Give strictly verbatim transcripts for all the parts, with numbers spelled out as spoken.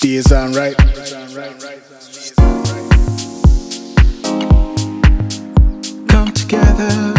Liaison right. Come together.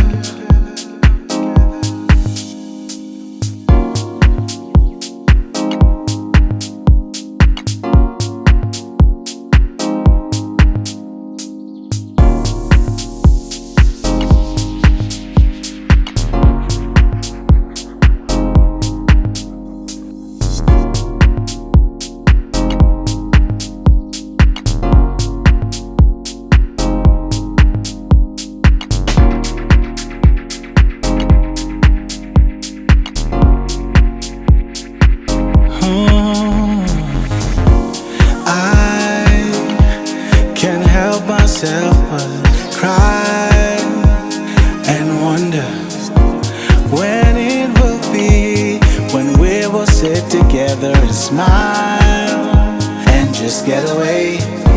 Myself but cry and wonder when it will be, when we will sit together and smile and just get away.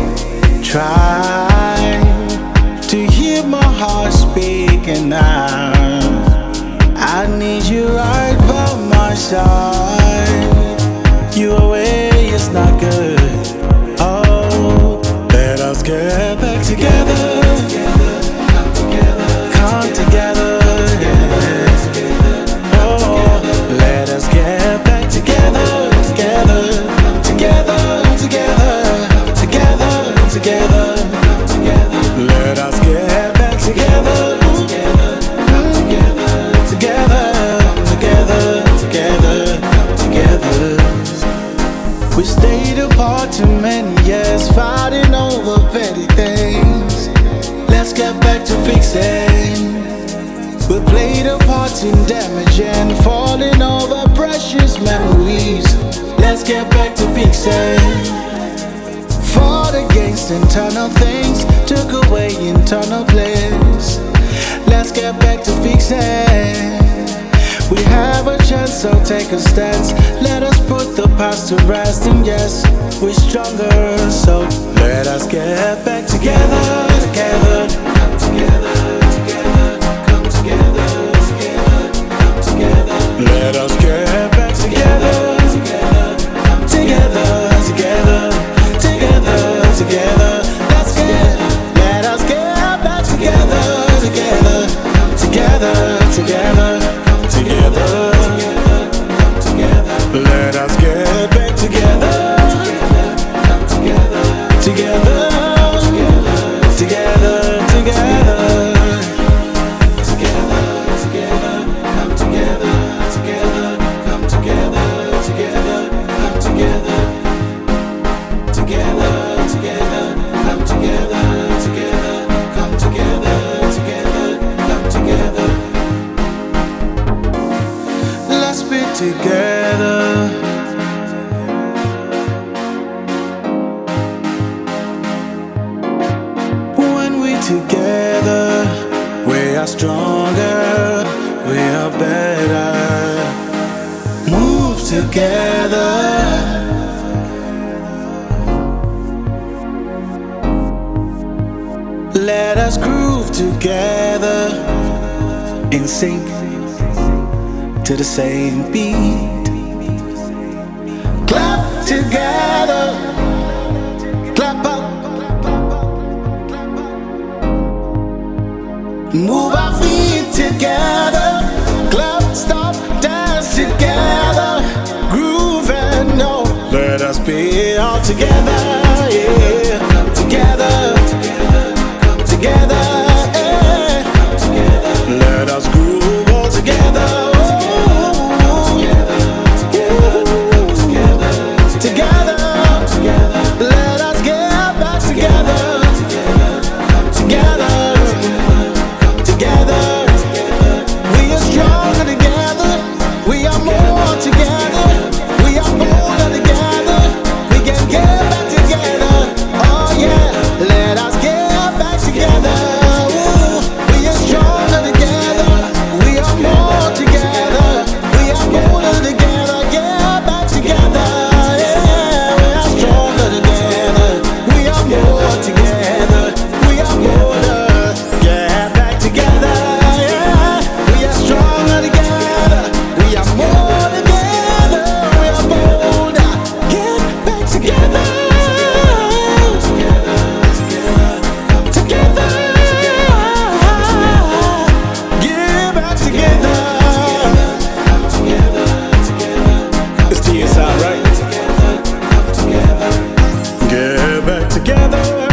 Try to hear my heart speaking now. I need you right by my side. You away is not good. Oh, let us get back together. Come together. Come together. Oh, let us get back together. Together. Together. Together. Together. Together. Let us get back together. Together. Together. Together. Together. We stayed apart too many years, fighting over petty things. Let's get back to fixing. We played a part in damaging, falling over precious memories. Let's get back to fixing. Fought against internal things, took away internal bliss. Let's get back to fixing. We have a chance, so take a stance. Let us put the past to rest, and yes, we're stronger. So let us get back together, together, come together, together, come together, together, come together. Let us get back together, together, together, together, together, together. Let's get, let us get back together, together, together, together. Together, come together. Let us get back together. Come together, together, together, together, together, together, come together, together, come together, together, come together, together, together, come together, together, come together, together, come together. Let's be together. When we together, we are stronger, we are better. Move together. Let us groove together in sync to the same beat. Clap together. Clap up. Move our feet together. Clap, stop, dance together. Groove and no. Let us be all together. Yeah. Together. Together. Yeah. Let us groove all together. Together, we are more than together. We can get back together. together.